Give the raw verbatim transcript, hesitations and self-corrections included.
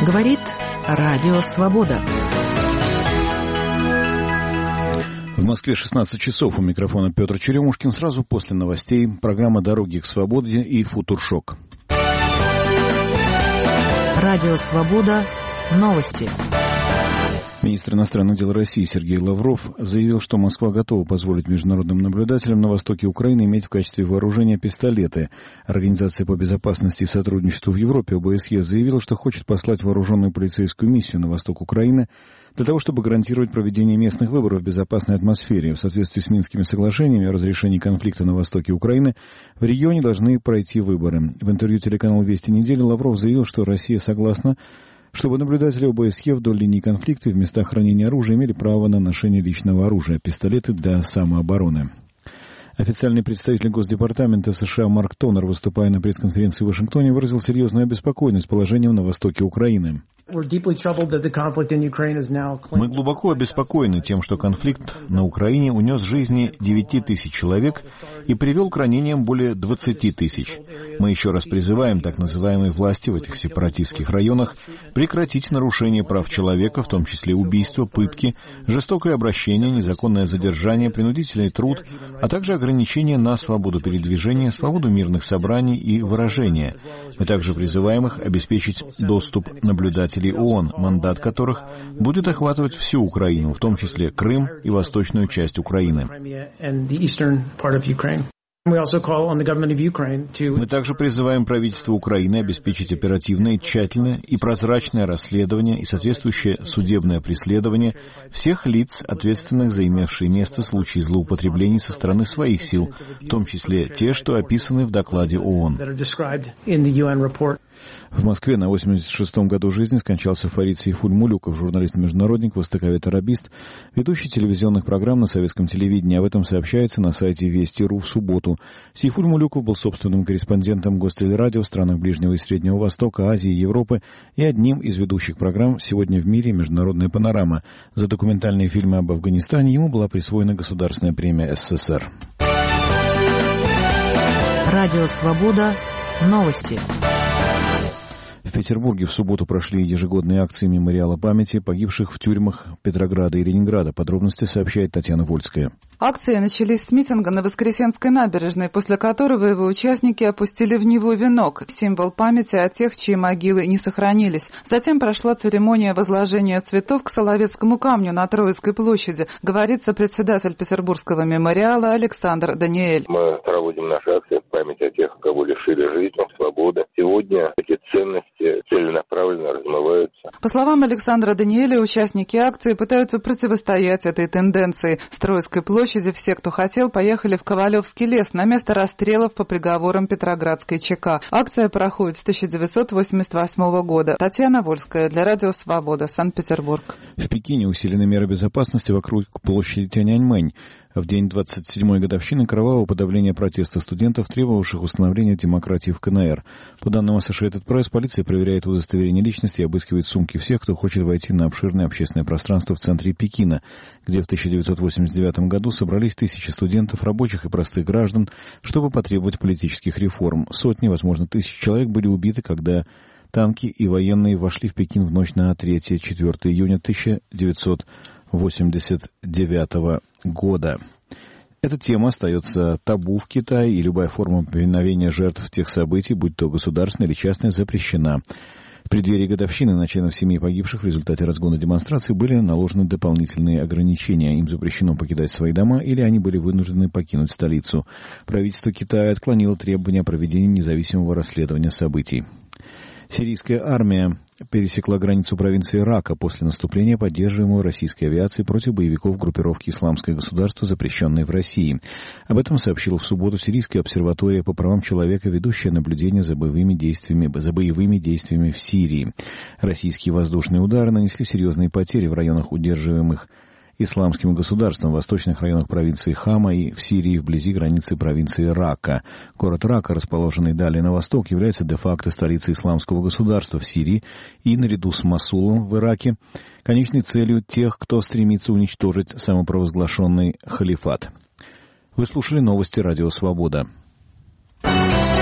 Говорит Радио Свобода. В Москве шестнадцать часов. У микрофона Петр Черемушкин. Сразу после новостей программа «Дороги к свободе» и «Футуршок». Радио Свобода. Новости. Министр иностранных дел России Сергей Лавров заявил, что Москва готова позволить международным наблюдателям на востоке Украины иметь в качестве вооружения пистолеты. Организация по безопасности и сотрудничеству в Европе, О Бэ Эс Е, заявила, что хочет послать вооруженную полицейскую миссию на восток Украины для того, чтобы гарантировать проведение местных выборов в безопасной атмосфере. В соответствии с Минскими соглашениями о разрешении конфликта на востоке Украины в регионе должны пройти выборы. В интервью телеканалу «Вести недели» Лавров заявил, что Россия согласна, чтобы наблюдатели О Бэ Эс Е вдоль линии конфликта в местах хранения оружия имели право на ношение личного оружия, пистолеты для самообороны. Официальный представитель Госдепартамента США Марк Тонер, выступая на пресс-конференции в Вашингтоне, выразил серьезную обеспокоенность положением на востоке Украины. Мы глубоко обеспокоены тем, что конфликт на Украине унес жизни девяти тысяч человек и привел к ранениям более двадцати тысяч. Мы еще раз призываем так называемые власти в этих сепаратистских районах прекратить нарушение прав человека, в том числе убийства, пытки, жестокое обращение, незаконное задержание, принудительный труд, а также ограничения на свободу передвижения, свободу мирных собраний и выражения. Мы также призываем их обеспечить доступ наблюдателей ООН, мандат которых будет охватывать всю Украину, в том числе Крым и восточную часть Украины. Мы также призываем правительство Украины обеспечить оперативное, тщательное и прозрачное расследование и соответствующее судебное преследование всех лиц, ответственных за имевшие место случаи злоупотреблений со стороны своих сил, в том числе те, что описаны в докладе ООН. В Москве на восемьдесят шестом году жизни скончался Фарид Сейфуль-Мулюков, журналист-международник, востоковед-арабист, ведущий телевизионных программ на советском телевидении. Об этом сообщается на сайте Вести точка Ру в субботу. Сейфуль-Мулюков был собственным корреспондентом Гостелерадио в странах Ближнего и Среднего Востока, Азии и Европы и одним из ведущих программ «Сегодня в мире. Международная панорама». За документальные фильмы об Афганистане ему была присвоена Государственная премия Эс Эс Эс Эр. Радио Свобода. Новости. В Петербурге в субботу прошли ежегодные акции мемориала памяти погибших в тюрьмах Петрограда и Ленинграда. Подробности сообщает Татьяна Вольская. Акции начались с митинга на Воскресенской набережной, после которого его участники опустили в Неву венок, символ памяти о тех, чьи могилы не сохранились. Затем прошла церемония возложения цветов к Соловецкому камню на Троицкой площади, говорит сопредседатель Петербургского мемориала Александр Даниэль. Мы проводим наши акции в память о тех, кого лишили жизни, свободы. Сегодня эти ценности целенаправленно размываются. По словам Александра Даниэля, участники акции пытаются противостоять этой тенденции. С Троицкой площади все, кто хотел, поехали в Ковалевский лес на место расстрелов по приговорам Петроградской ЧК. Акция проходит с тысяча девятьсот восемьдесят восьмого года. Татьяна Вольская для Радио Свобода, Санкт-Петербург. В Пекине усилены меры безопасности вокруг площади Тяньаньмэнь. В день двадцать седьмой годовщины кровавого подавления протеста студентов, требовавших установления демократии в Ка Эн Эр. По данным Associated Press, полиция проверяет удостоверение личности и обыскивает сумки всех, кто хочет войти на обширное общественное пространство в центре Пекина, где в тысяча девятьсот восемьдесят девятом году собрались тысячи студентов, рабочих и простых граждан, чтобы потребовать политических реформ. Сотни, возможно, тысяч человек были убиты, когда танки и военные вошли в Пекин в ночь на третье-четвёртое июня тысяча девятьсот восемьдесят девятого года. Эта тема остается табу в Китае, и любая форма повиновения жертв тех событий, будь то государственная или частная, запрещена. В преддверии годовщины на членов семей погибших в результате разгона демонстраций были наложены дополнительные ограничения. Им запрещено покидать свои дома, или они были вынуждены покинуть столицу. Правительство Китая отклонило требования о проведении независимого расследования событий. Сирийская армия пересекла границу провинции Рака после наступления, поддерживаемого российской авиацией против боевиков группировки «Исламское государство», запрещенной в России. Об этом сообщила в субботу Сирийская обсерватория по правам человека, ведущая наблюдение за боевыми действиями, за боевыми действиями в Сирии. Российские воздушные удары нанесли серьезные потери в районах, удерживаемых Исламским государством, в восточных районах провинции Хама и в Сирии вблизи границы провинции Рака. Город Рака, расположенный далее на восток, является де-факто столицей Исламского государства в Сирии и, наряду с Мосулом в Ираке, конечной целью тех, кто стремится уничтожить самопровозглашенный халифат. Вы слушали новости Радио Свобода.